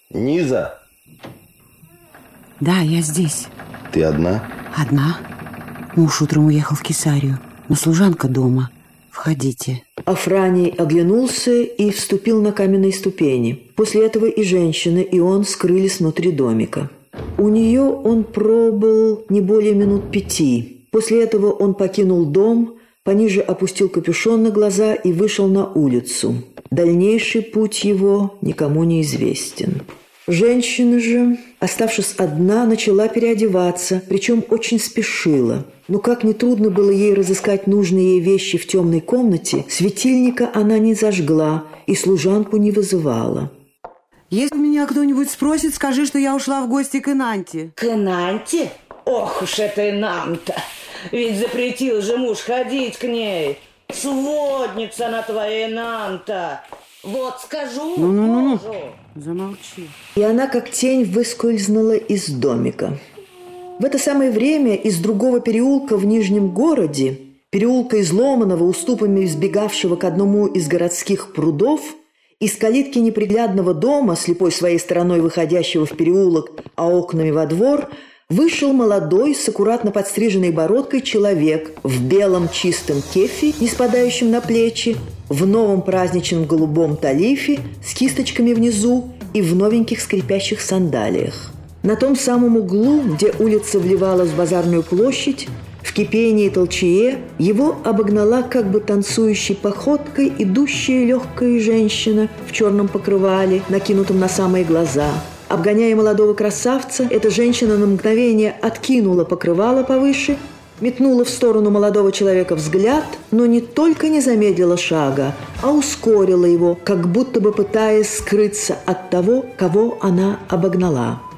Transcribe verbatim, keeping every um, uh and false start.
Низа? Да, я здесь. Ты одна? Одна. Муж утром уехал в Кесарию, но служанка дома. Входите. Афраний оглянулся и вступил на каменные ступени. После этого и женщина, и он скрылись внутри домика. У нее он пробыл не более минут пяти. После этого он покинул дом, пониже опустил капюшон на глаза и вышел на улицу. Дальнейший путь его никому не известен. Женщина же, оставшись одна, начала переодеваться, причем очень спешила. Но как нетрудно было ей разыскать нужные ей вещи в темной комнате, светильника она не зажгла и служанку не вызывала. Если меня кто-нибудь спросит, скажи, что я ушла в гости к Инанте. К Инанте? Ох уж это Инанта! Ведь запретил же муж ходить к ней. Сводница она твоя, Инанта. Вот скажу Ну, ну, ну, мужу. ну. Замолчи. И она как тень выскользнула из домика. В это самое время из другого переулка в Нижнем городе, переулка изломанного, уступами сбегавшего к одному из городских прудов, из калитки неприглядного дома, слепой своей стороной выходящего в переулок, а окнами во двор, вышел молодой, с аккуратно подстриженной бородкой человек в белом чистом кефе, не спадающем на плечи, в новом праздничном голубом талифе с кисточками внизу и в новеньких скрипящих сандалиях. На том самом углу, где улица вливалась в базарную площадь, в кипении и толчее, его обогнала как бы танцующей походкой идущая легкая женщина в черном покрывале, накинутом на самые глаза. Обгоняя молодого красавца, эта женщина на мгновение откинула покрывало повыше, метнула в сторону молодого человека взгляд, но не только не замедлила шага, а ускорила его, как будто бы пытаясь скрыться от того, кого она обогнала.